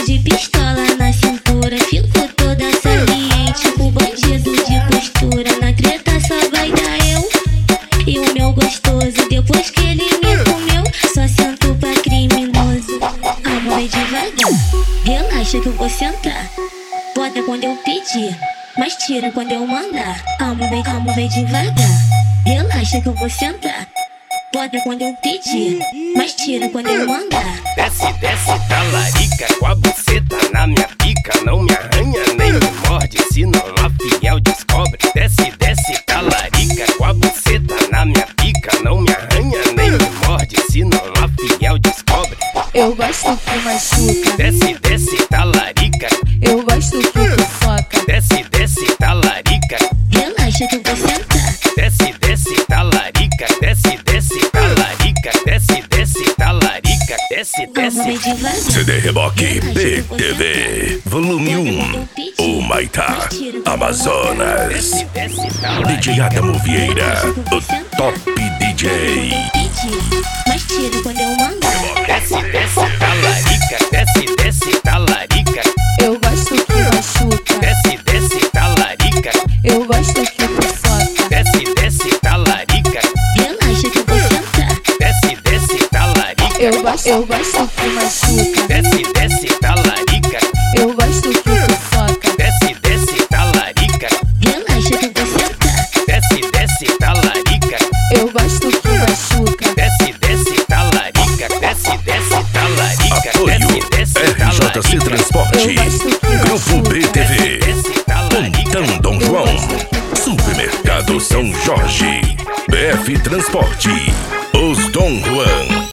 de pistola na cintura, fico toda saliente. O bandido de postura, na treta só vai dar eu e o meu gostoso. Depois que ele me comeu, só sento pra criminoso. Amor, vem devagar, relaxa que eu vou sentar. Bota quando eu pedir, mas tira quando eu mandar. Amor, vem devagar, relaxa que eu vou sentar. Bota quando eu pedir, mas tira quando eu mandar. Desce, desce, talarica, com a buceta na minha pica. Não me arranha nem me morde, se não a fiel descobre. Desce, desce, talarica, com a buceta na minha pica. Não me arranha nem me morde, se não a fiel descobre. Eu gosto que machuca. Desce, desce, talarica. Eu gosto que tu foca. Desce, desce, talarica. Relaxa que eu vou sentar. Desce, desce, talarica. Desce, desce, talarica. Desce, desce, talarica. Desce, Amor, vem desce. devagar. CD Reboque BTV Volume 1 O Maitá Amazonas. Desce, desce, talarica. DJ Adamo Vieira, o top DJ. Pedir, mas tira quando eu mandar. Desce, desce, talarica. Desce, desce, talarica. Eu gosto que machuca. Desce, desce, talarica. Eu gosto que tu foca. Desce, desce, talarica. Relaxa que eu vou sentar. Desce, desce, talarica. Eu gosto que machuca. Desce, desce, talarica. Eu gosto que tu foca. Desce, desce, talarica. Relaxa que eu vou sentar. Desce, desce, talarica. Eu gosto que machuca. Desce, desce, talarica. Desce, desce, talarica. Apoio Desce, desce, RJC talarica. Transporte, Eu gosto que Grupo machuca. BTV, Desce, talarica. Pontão Dom João, Supermercado São Jorge, BF Transporte,